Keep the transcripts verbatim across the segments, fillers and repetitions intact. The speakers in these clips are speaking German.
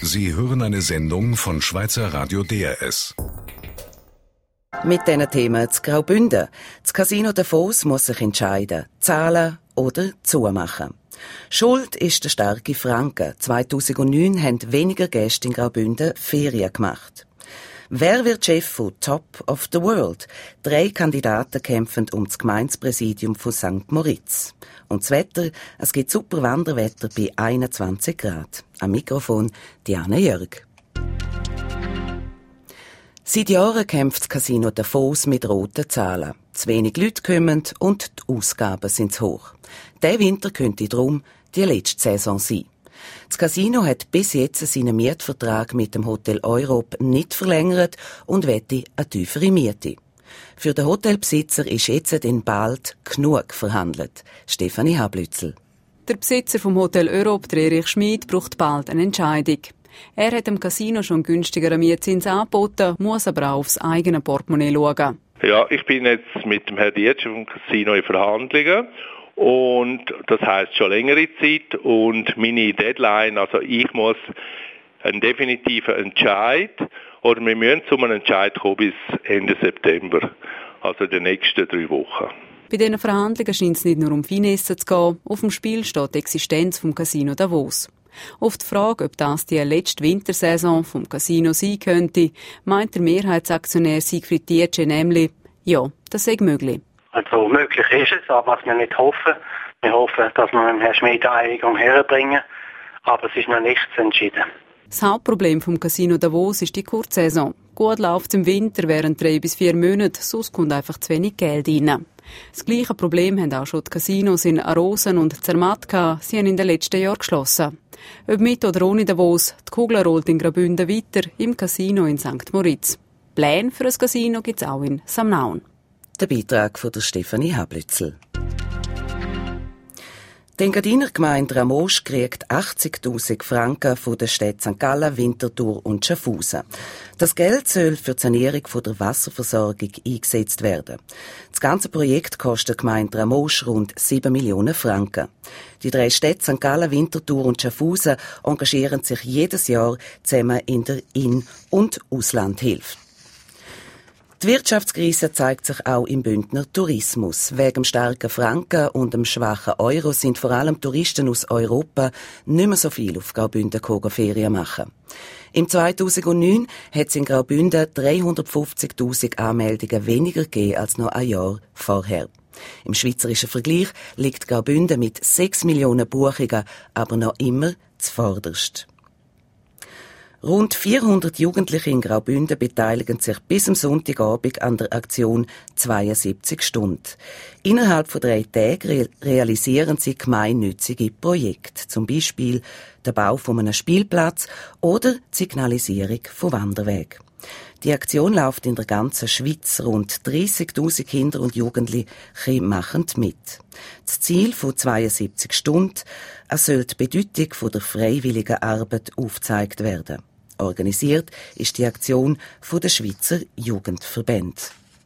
Sie hören eine Sendung von Schweizer Radio D R S. Mit diesen Themen zu Graubünden. Das Casino Davos muss sich entscheiden, zahlen oder zumachen. Schuld ist der starke Franken. zweitausendneun haben weniger Gäste in Graubünden Ferien gemacht. Wer wird Chef von Top of the World? Drei Kandidaten kämpfen um das Gemeindepräsidium von Sankt Moritz. Und das Wetter, es gibt super Wanderwetter bei einundzwanzig Grad. Am Mikrofon Diana Jörg. Seit Jahren kämpft das Casino Davos mit roten Zahlen. Zu wenig Leute kommen und die Ausgaben sind zu hoch. Diesen Winter könnte darum die letzte Saison sein. Das Casino hat bis jetzt seinen Mietvertrag mit dem Hotel Europe nicht verlängert und wette eine tiefere Miete. Für den Hotelbesitzer ist jetzt dann bald genug verhandelt. Stefanie Hablützel. Der Besitzer vom Hotel Europe, Erich Schmid, braucht bald eine Entscheidung. Er hat dem Casino schon günstigeren Mietzins angeboten, muss aber auch aufs eigene Portemonnaie schauen. Ja, ich bin jetzt mit dem Herrn Dietsch vom Casino in Verhandlungen. Und das heisst schon längere Zeit. Und meine Deadline, also ich muss einen definitiven Entscheid, oder wir müssen zu einem Entscheid kommen bis Ende September, also in den nächsten drei Wochen. Bei diesen Verhandlungen scheint es nicht nur um Finesse zu gehen. Auf dem Spiel steht die Existenz vom Casino Davos. Auf die Frage, ob das die letzte Wintersaison vom Casino sein könnte, meint der Mehrheitsaktionär Siegfried Dietsche nämlich, ja, das sei möglich. Also möglich ist es, aber was wir nicht hoffen. Wir hoffen, dass wir mit Herrn Schmid eine Einigung herbringen, aber es ist noch nichts entschieden. Das Hauptproblem vom Casino Davos ist die Kurzsaison. Gut läuft es im Winter während drei bis vier Monate, sonst kommt einfach zu wenig Geld rein. Das gleiche Problem haben auch schon die Casinos in Arosen und Zermatt gehabt. Sie haben in den letzten Jahren geschlossen. Ob mit oder ohne Davos, die Kugel rollt in Graubünden weiter, im Casino in Sankt Moritz. Pläne für ein Casino gibt es auch in Samnaun. Der Beitrag von der Stefanie Hablützel. Die Engadiner Gemeinde Ramosch kriegt achtzigtausend Franken von der Städte Sankt Gallen, Winterthur und Schaffhausen. Das Geld soll für die Sanierung der Wasserversorgung eingesetzt werden. Das ganze Projekt kostet die Gemeinde Ramosch rund sieben Millionen Franken. Die drei Städte Sankt Gallen, Winterthur und Schaffhausen engagieren sich jedes Jahr zusammen in der In- und Auslandhilfe. Die Wirtschaftskrise zeigt sich auch im Bündner Tourismus. Wegen dem starken Franken und dem schwachen Euro sind vor allem Touristen aus Europa nicht mehr so viel auf Graubünden Ferien machen. Im zweitausendneun hat es in Graubünden dreihundertfünfzigtausend Anmeldungen weniger gegeben als noch ein Jahr vorher. Im schweizerischen Vergleich liegt Graubünden mit sechs Millionen Buchungen aber noch immer zuvorderst. Rund vierhundert Jugendliche in Graubünden beteiligen sich bis am Sonntagabend an der Aktion zweiundsiebzig Stunden. Innerhalb von drei Tagen re- realisieren sie gemeinnützige Projekte, zum Beispiel der Bau von einem Spielplatz oder die Signalisierung von Wanderwegen. Die Aktion läuft in der ganzen Schweiz. Rund dreissigtausend Kinder und Jugendliche machen mit. Das Ziel von zweiundsiebzig Stunden, es soll die Bedeutung von der freiwilligen Arbeit aufgezeigt werden. Organisiert ist die Aktion von der Schweizer Jugendverbände.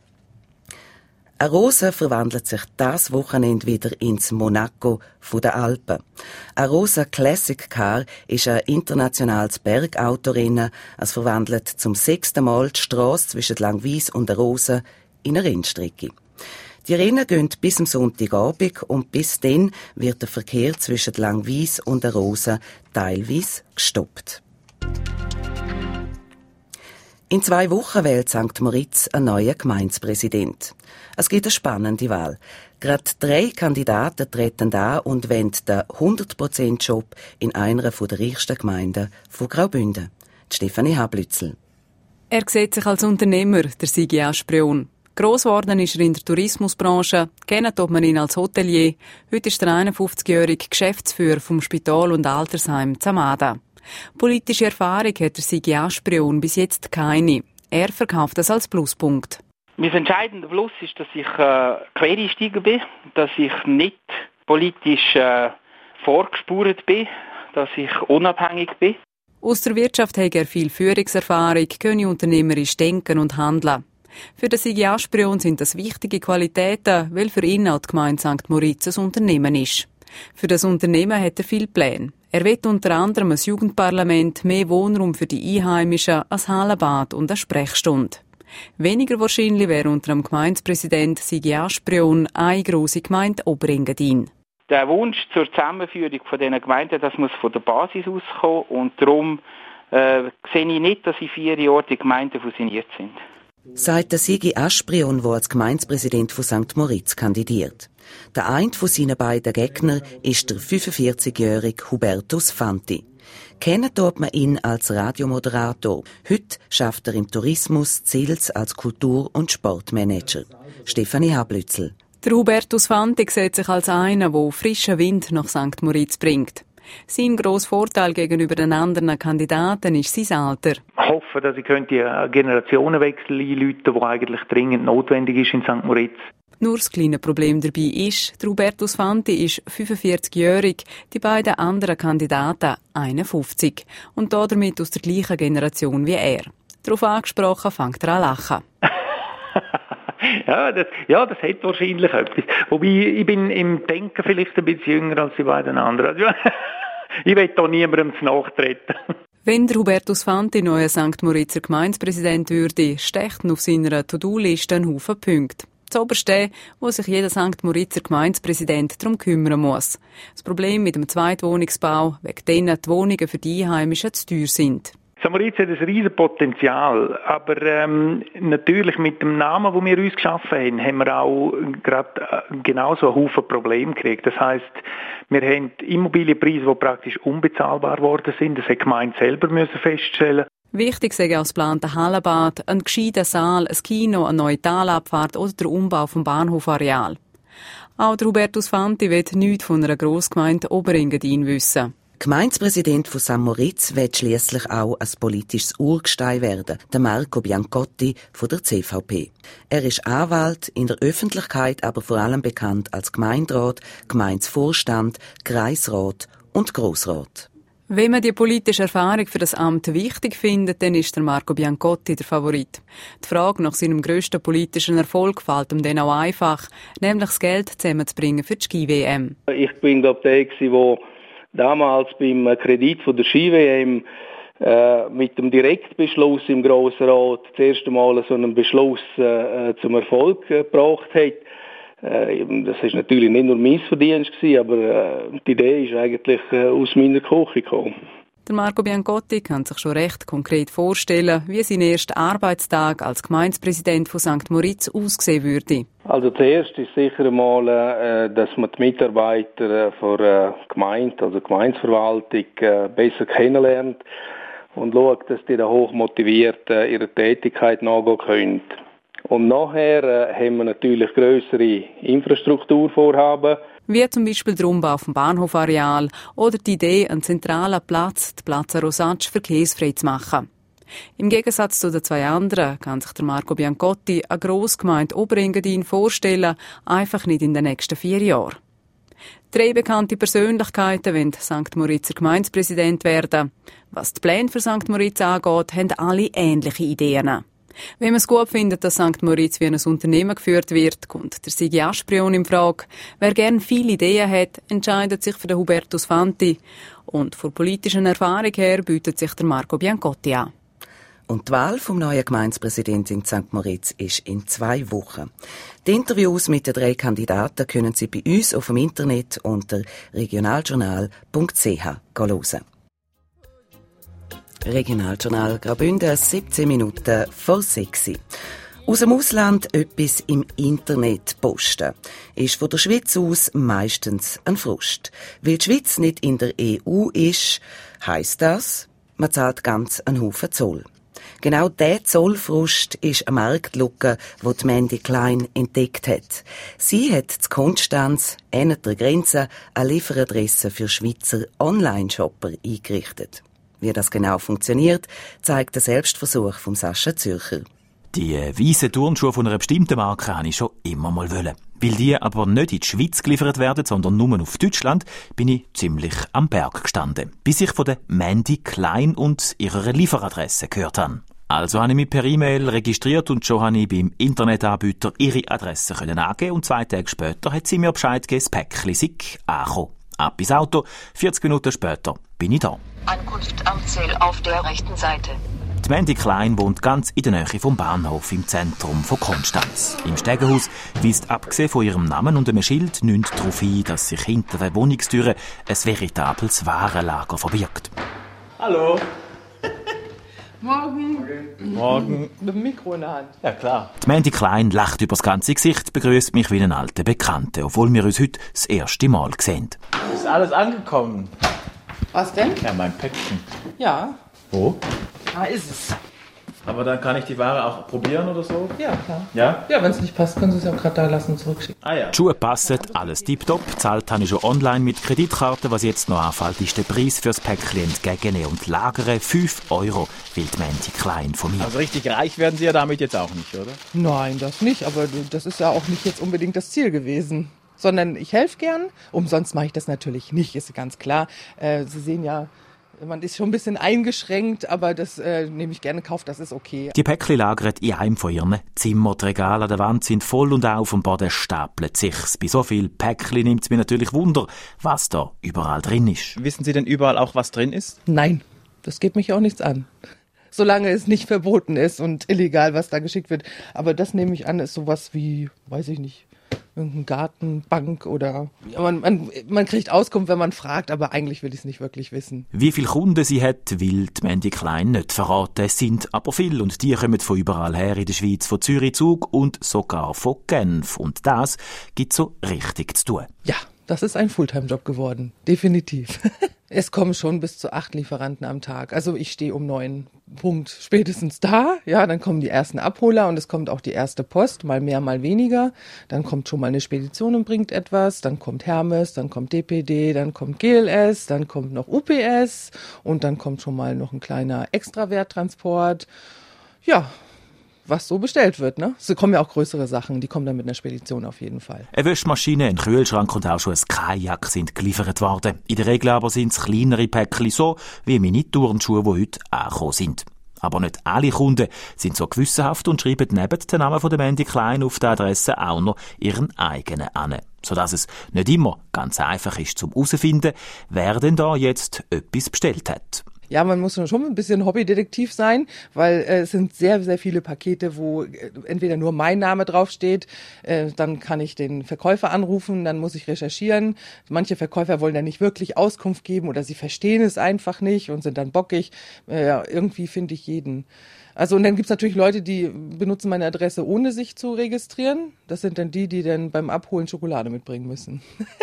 Arosa verwandelt sich das Wochenende wieder ins Monaco von den Alpen. Arosa Classic Car ist ein internationales Bergautorennen. Es verwandelt zum sechsten Mal die Strasse zwischen Langwies und Arosa in eine Rennstrecke. Die Rennen gehen bis am Sonntagabend und bis dann wird der Verkehr zwischen Langwies und Arosa teilweise gestoppt. In zwei Wochen wählt Sankt Moritz einen neuen Gemeindepräsident. Es gibt eine spannende Wahl. Gerade drei Kandidaten treten an und wollen den hundert Prozent Job in einer der reichsten Gemeinden von Graubünden. Stefanie Hablützel. Er sieht sich als Unternehmer, der Sigi Aspreon. Gross geworden ist er in der Tourismusbranche, kennt man ihn als Hotelier. Heute ist er einundfünfzigjährige Geschäftsführer vom Spital- und Altersheim Zamada. Politische Erfahrung hat der Sigi Aspreon bis jetzt keine. Er verkauft das als Pluspunkt. Mein entscheidender Plus ist, dass ich äh, Quereinsteiger bin, dass ich nicht politisch äh, vorgespurt bin, dass ich unabhängig bin. Aus der Wirtschaft hat er viel Führungserfahrung, könne unternehmerisch denken und handeln. Für den Sigi Aspreon sind das wichtige Qualitäten, weil für ihn auch die Gemeinde Sankt Moritz ein Unternehmen ist. Für das Unternehmen hat er viele Pläne. Er will unter anderem ein Jugendparlament, mehr Wohnraum für die Einheimischen, ein Hallenbad und eine Sprechstunde. Weniger wahrscheinlich wäre unter dem Gemeindepräsident Sigi Asprion eine grosse Gemeinde Oberengadin. Der Wunsch zur Zusammenführung von diesen Gemeinden, das muss von der Basis auskommen und darum äh, sehe ich nicht, dass in vier Jahren die Gemeinden fusioniert sind. Sagt der Sigi Asprion, der als Gemeindepräsident von Sankt Moritz kandidiert. Der eine von seinen beiden Gegnern ist der fünfundvierzigjährige Hubertus Fanti. Kennen tut man ihn als Radiomoderator. Heute schafft er im Tourismus Zils als Kultur- und Sportmanager. Stefanie Hablützel. Der Hubertus Fanti sieht sich als einer, der frischen Wind nach Sankt Moritz bringt. Sein grosser Vorteil gegenüber den anderen Kandidaten ist sein Alter. Ich hoffe, dass ich einen Generationenwechsel einläuten könnte, der eigentlich dringend notwendig ist in Sankt Moritz. Nur das kleine Problem dabei ist, der Hubertus Fanti ist fünfundvierzigjährig, die beiden anderen Kandidaten einundfünfzig und damit aus der gleichen Generation wie er. Darauf angesprochen, fängt er an zu lachen. ja, das, ja, das hat wahrscheinlich etwas. Wobei, ich bin im Denken vielleicht ein bisschen jünger als die beiden anderen. Ich will da niemandem zu nachtreten. Wenn der Hubertus Fanti neuer Sankt Moritzer Gemeindepräsident würde, stechen auf seiner To-Do-Liste einen Haufen Punkte. Das oberste, wo sich jeder Sankt Moritzer Gemeindepräsident darum kümmern muss. Das Problem mit dem Zweitwohnungsbau, wegen denen die Wohnungen für die Einheimischen zu teuer sind. Sankt Moritz hat ein riesen Potenzial, aber ähm, natürlich mit dem Namen, den wir uns geschaffen haben, haben wir auch gerade äh, genauso einen Haufen Probleme gekriegt. Das heisst, wir haben Immobilienpreise, die praktisch unbezahlbar geworden sind. Das hat die Gemeinde selber müssen feststellen. Wichtig sei auch das geplante Hallenbad, ein gescheiter Saal, ein Kino, eine neue Talabfahrt oder der Umbau vom Bahnhofareal. Auch der Hubertus Fanti will nichts von einer Grossgemeinde Oberengadin wissen. Gemeindepräsident von Sankt Moritz wird schliesslich auch ein politisches Urgestein werden, der Marco Biancotti von der C V P. Er ist Anwalt, in der Öffentlichkeit aber vor allem bekannt als Gemeinderat, Gemeindevorstand, Kreisrat und Grossrat. Wenn man die politische Erfahrung für das Amt wichtig findet, dann ist der Marco Biancotti der Favorit. Die Frage nach seinem grössten politischen Erfolg fällt ihm dann auch einfach, nämlich das Geld zusammenzubringen für die Ski-W M. Ich bin, glaube ich, der, der damals beim Kredit von der Ski-W M äh, mit dem Direktbeschluss im Grossen Rat das erste Mal so einen Beschluss äh, zum Erfolg äh, gebracht hat. Das ist natürlich nicht nur mein Verdienst gewesen, aber äh, die Idee ist eigentlich äh, aus meiner Küche gekommen. Der Marco Biancotti kann sich schon recht konkret vorstellen, wie sein erster Arbeitstag als Gemeindepräsident von Sankt Moritz aussehen würde. Also zuerst ist sicher einmal, äh, dass man die Mitarbeiter äh, von der Gemeinde, also Gemeindeverwaltung, äh, besser kennenlernt und schaut, dass die da hoch motiviert äh, ihrer Tätigkeit nachgehen können. Und nachher äh, haben wir natürlich grössere Infrastrukturvorhaben. Wie zum Beispiel der Umbau vom Bahnhofareal oder die Idee, einen zentralen Platz, den Plaza Rosatsch, verkehrsfrei zu machen. Im Gegensatz zu den zwei anderen kann sich der Marco Biancotti eine Grossgemeinde Oberengadin vorstellen, einfach nicht in den nächsten vier Jahren. Drei bekannte Persönlichkeiten wollen Sankt Moritzer Gemeindepräsident werden. Was die Pläne für Sankt Moritz angeht, haben alle ähnliche Ideen. Wenn man es gut findet, dass Sankt Moritz wie ein Unternehmen geführt wird, kommt der Sigi Asprion in Frage. Wer gerne viele Ideen hat, entscheidet sich für den Hubertus Fanti. Und von politischen Erfahrung her bietet sich der Marco Biancotti an. Und die Wahl vom neuen Gemeindepräsidenten in Sankt Moritz ist in zwei Wochen. Die Interviews mit den drei Kandidaten können Sie bei uns auf dem Internet unter regionaljournal punkt c h hören. Regionaljournal Graubünden, siebzehn Minuten vor sechs. Aus dem Ausland etwas im Internet posten ist von der Schweiz aus meistens ein Frust. Weil die Schweiz nicht in der E U ist, heisst das, man zahlt ganz einen Haufen Zoll. Genau dieser Zollfrust ist eine Marktlücke, die Mandy Klein entdeckt hat. Sie hat zu Konstanz, ähnlich der Grenze, eine Lieferadresse für Schweizer Online-Shopper eingerichtet. Wie das genau funktioniert, zeigt der Selbstversuch von Sascha Zürcher. Die weißen Turnschuhe von einer bestimmten Marke wollte ich schon immer mal wollen. Weil die aber nicht in die Schweiz geliefert werden, sondern nur auf Deutschland, bin ich ziemlich am Berg gestanden, bis ich von der Mandy Klein und ihrer Lieferadresse gehört habe. Also habe ich mich per E-Mail registriert und schon habe ich beim Internetanbieter ihre Adresse angeben und zwei Tage später hat sie mir Bescheid gegeben, das Päckchen sei angekommen. Ab ins Auto, vierzig Minuten später bin ich da. Ankunft am Ziel auf der rechten Seite. Die Mandy Klein wohnt ganz in der Nähe vom Bahnhof im Zentrum von Konstanz. Im Stegenhaus weist abgesehen von ihrem Namen und einem Schild nichts darauf hin, dass sich hinter der Wohnungstüre ein veritables Warenlager verbirgt. Hallo. Morgen. Morgen. Mit dem Mikro in der Hand. Ja, klar. Die Mandy Klein lacht übers ganze Gesicht, begrüßt mich wie einen alten Bekannten, obwohl wir uns heute das erste Mal sehen. Ist alles angekommen? Was denn? Ja, mein Päckchen. Ja. Wo? Da ist es. Aber dann kann ich die Ware auch probieren oder so? Ja, klar. Ja? Ja, wenn es nicht passt, können Sie es auch gerade da lassen und zurückschicken. Ah ja. Die Schuhe passen, alles tipptopp. Zahlt habe ich schon online mit Kreditkarte. Was jetzt noch anfällt, ist der Preis fürs Päckchen entgegennehmen und lagern. fünf Euro will die Mandy Klein von mir. Also richtig reich werden Sie ja damit jetzt auch nicht, oder? Nein, das nicht. Aber das ist ja auch nicht jetzt unbedingt das Ziel gewesen. Sondern ich helfe gern. Umsonst mache ich das natürlich nicht, ist ganz klar. Äh, Sie sehen ja, man ist schon ein bisschen eingeschränkt, aber das äh, nehme ich gerne in Kauf, das ist okay. Die Päckchen lagern in einem von ihren Zimmern. Die Regale an der Wand sind voll und auf dem Boden stapelt sich's. Bei so viel Päckchen nimmt es mich natürlich Wunder, was da überall drin ist. Wissen Sie denn überall auch, was drin ist? Nein, das geht mich auch nichts an. Solange es nicht verboten ist und illegal, was da geschickt wird. Aber das nehme ich an, ist sowas wie, weiß ich nicht, irgendein Garten, Bank oder... Ja, man, man, man kriegt Auskunft, wenn man fragt, aber eigentlich will ich es nicht wirklich wissen. Wie viele Kunden sie hat, will die Mandy Klein nicht verraten. Es sind aber viele und die kommen von überall her in der Schweiz, von Zürich, Zug und sogar von Genf. Und das gibt so richtig zu tun. Ja, das ist ein Fulltime-Job geworden, definitiv. Es kommen schon bis zu acht Lieferanten am Tag. Also ich stehe um neun Punkt spätestens da. Ja, dann kommen die ersten Abholer und es kommt auch die erste Post, mal mehr, mal weniger. Dann kommt schon mal eine Spedition und bringt etwas. Dann kommt Hermes, dann kommt D P D, dann kommt G L S, dann kommt noch U P S und dann kommt schon mal noch ein kleiner Extrawerttransport. Ja, was so bestellt wird, ne? Es kommen ja auch größere Sachen, die kommen dann mit einer Spedition auf jeden Fall. Eine Wäschmaschine, ein Kühlschrank und auch schon ein Kajak sind geliefert worden. In der Regel aber sind es kleinere Päckchen, so wie meine Turnschuhe, die heute angekommen sind. Aber nicht alle Kunden sind so gewissenhaft und schreiben neben den Namen von der Mandy Klein auf der Adresse auch noch ihren eigenen an. Sodass es nicht immer ganz einfach ist zum herauszufinden, wer denn da jetzt etwas bestellt hat. Ja, man muss schon ein bisschen Hobbydetektiv sein, weil äh, es sind sehr, sehr viele Pakete, wo äh, entweder nur mein Name draufsteht, äh, dann kann ich den Verkäufer anrufen, dann muss ich recherchieren. Manche Verkäufer wollen dann nicht wirklich Auskunft geben oder sie verstehen es einfach nicht und sind dann bockig. Äh, ja, irgendwie finde ich jeden. Also und dann gibt's natürlich Leute, die benutzen meine Adresse, ohne sich zu registrieren. Das sind dann die, die dann beim Abholen Schokolade mitbringen müssen.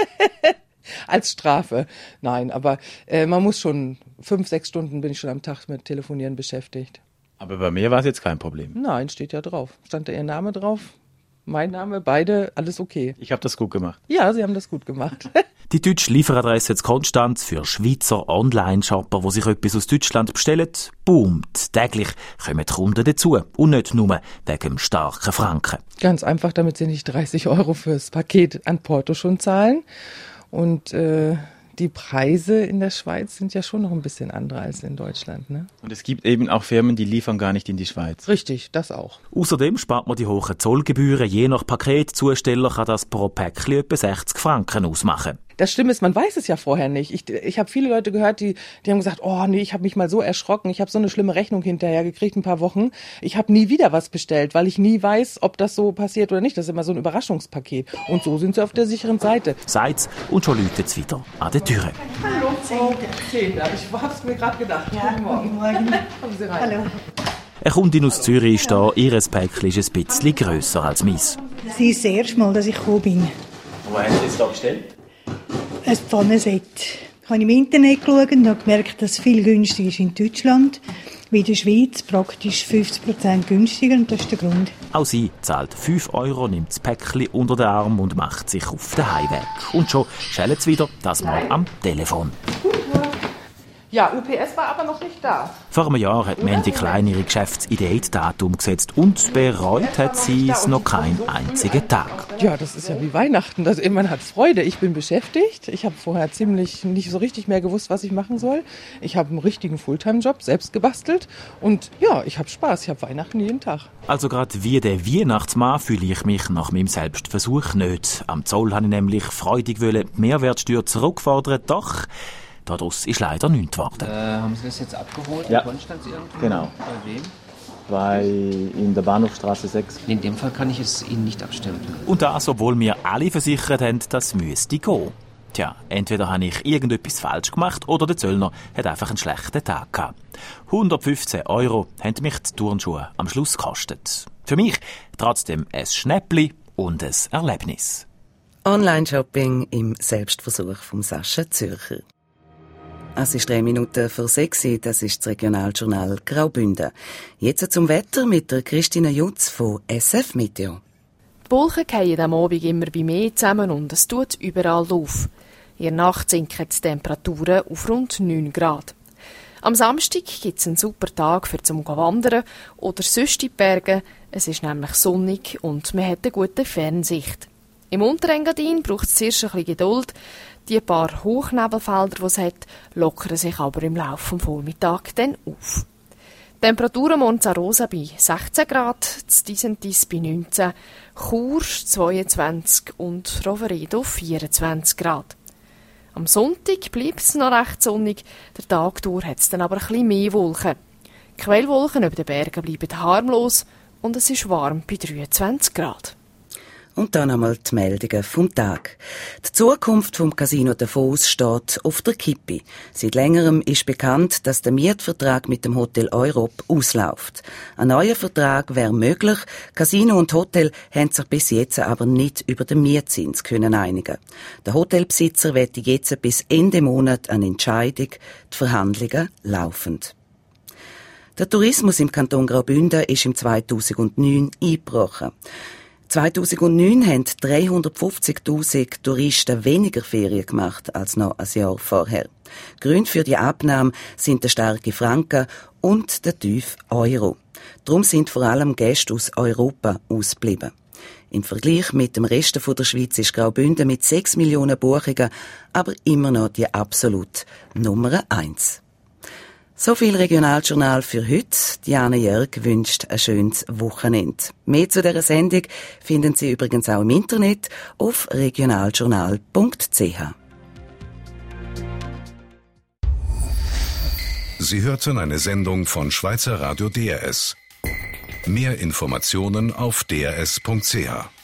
Als Strafe. Nein, aber äh, man muss schon, fünf, sechs Stunden bin ich schon am Tag mit Telefonieren beschäftigt. Aber bei mir war es jetzt kein Problem. Nein, steht ja drauf. Stand da Ihr Name drauf? Mein Name, beide, alles okay. Ich habe das gut gemacht. Ja, Sie haben das gut gemacht. Die deutsche Lieferadresse zu Konstanz für Schweizer Online-Shopper, die sich etwas aus Deutschland bestellen, boomt. Täglich kommen die Kunden dazu. Und nicht nur wegen dem starken Franken. Ganz einfach, damit Sie nicht dreißig Euro fürs Paket an Porto schon zahlen. Und äh, die Preise in der Schweiz sind ja schon noch ein bisschen andere als in Deutschland, ne? Und es gibt eben auch Firmen, die liefern gar nicht in die Schweiz. Richtig, das auch. Außerdem spart man die hohen Zollgebühren. Je nach Paketzusteller kann das pro Päckchen etwa sechzig Franken ausmachen. Das Schlimme ist, man weiß es ja vorher nicht. Ich, ich habe viele Leute gehört, die, die haben gesagt, oh nee, ich habe mich mal so erschrocken, ich habe so eine schlimme Rechnung hinterher gekriegt, ein paar Wochen. Ich habe nie wieder was bestellt, weil ich nie weiß, ob das so passiert oder nicht. Das ist immer so ein Überraschungspaket. Und so sind sie auf der sicheren Seite. Seid's und schon läutet es wieder an der Türe. Hallo, Frau Zehner. Ich habe es mir gerade gedacht. Ja, guten Morgen. Morgen. Kommen Sie rein. Hallo. Eine Kundin aus Zürich ist da. Ihr Päckchen ist ein bisschen grösser als meins. Sie ist das erste Mal, dass ich gekommen bin. Und was haben Sie jetzt da bestellt? Ein Pfannenset. Ich habe im Internet geschaut und habe gemerkt, dass es viel günstiger ist in Deutschland, wie in der Schweiz, praktisch fünfzig Prozent günstiger, und das ist der Grund. Auch sie zahlt fünf Euro, nimmt das Päckchen unter den Arm und macht sich auf den Heimweg. Und schon schellt es wieder, das mal am Telefon. Ja, U P S war aber noch nicht da. Vor einem Jahr hat Mandy Klein ihre Geschäftsidee in die Tat umgesetzt und bereut hat sie es noch keinen einzigen Tag. Ja, das ist ja wie Weihnachten. Das, man hat Freude. Ich bin beschäftigt. Ich habe vorher ziemlich nicht so richtig mehr gewusst, was ich machen soll. Ich habe einen richtigen Fulltime-Job, selbst gebastelt. Und ja, ich habe Spaß. Ich habe Weihnachten jeden Tag. Also gerade wie der Weihnachtsmann fühle ich mich nach meinem Selbstversuch nicht. Am Zoll habe ich nämlich freudig die Mehrwertsteuer zurückfordern, doch daraus ist leider nichts geworden. Äh, haben Sie das jetzt abgeholt ja. in Konstanz irgendwo? Genau. Bei wem? Bei in der Bahnhofstraße sechs. In dem Fall kann ich es Ihnen nicht abstempeln. Und das, obwohl wir alle versichert haben, das müsste gehen. Tja, entweder habe ich irgendetwas falsch gemacht oder der Zöllner hat einfach einen schlechten Tag gehabt. hundertfünfzehn Euro haben mich die Turnschuhe am Schluss gekostet. Für mich trotzdem ein Schnäppli und ein Erlebnis. Online-Shopping im Selbstversuch von Sascha Zürcher. Es ist drei Minuten vor sechs, das ist das Regionaljournal Graubünden. Jetzt zum Wetter mit der Christina Jutz von S F Meteo. Die Wolken fallen am Abend immer wie mehr zusammen und es tut überall auf. In der Nacht sinken die Temperaturen auf rund neun Grad. Am Samstag gibt es einen super Tag für zum Wandern oder sonst in die Berge. Es ist nämlich sonnig und man hat eine gute Fernsicht. Im Unterengadin braucht es zuerst ein bisschen Geduld. Die paar Hochnebelfelder, die es hat, lockern sich aber im Laufe des Vormittags dann auf. Die Temperaturen Monza-Rosa bei sechzehn Grad, Disentis bei neunzehn, Chur zweiundzwanzig und Roveredo vierundzwanzig Grad. Am Sonntag bleibt es noch recht sonnig, der Tag durch hat es dann aber ein bisschen mehr Wolken. Die Quellwolken über den Bergen bleiben harmlos und es ist warm bei dreiundzwanzig Grad. Und dann einmal die Meldungen vom Tag. Die Zukunft vom Casino Davos steht auf der Kippe. Seit längerem ist bekannt, dass der Mietvertrag mit dem Hotel Europe ausläuft. Ein neuer Vertrag wäre möglich. Casino und Hotel haben sich bis jetzt aber nicht über den Mietzins können einigen. Der Hotelbesitzer wette jetzt bis Ende Monat eine Entscheidung. Die Verhandlungen laufend. Der Tourismus im Kanton Graubünden ist im zweitausendneun eingebrochen. zweitausendneun haben dreihundertfünfzigtausend Touristen weniger Ferien gemacht als noch ein Jahr vorher. Gründe für die Abnahme sind der starke Franken und der tiefe Euro. Darum sind vor allem Gäste aus Europa ausgeblieben. Im Vergleich mit dem Rest der Schweiz ist Graubünden mit sechs Millionen Buchungen aber immer noch die absolut Nummer eins. So viel Regionaljournal für heute. Diana Jörg wünscht ein schönes Wochenende. Mehr zu dieser Sendung finden Sie übrigens auch im Internet auf regionaljournal punkt c h. Sie hörten eine Sendung von Schweizer Radio D R S. Mehr Informationen auf d r s punkt c h.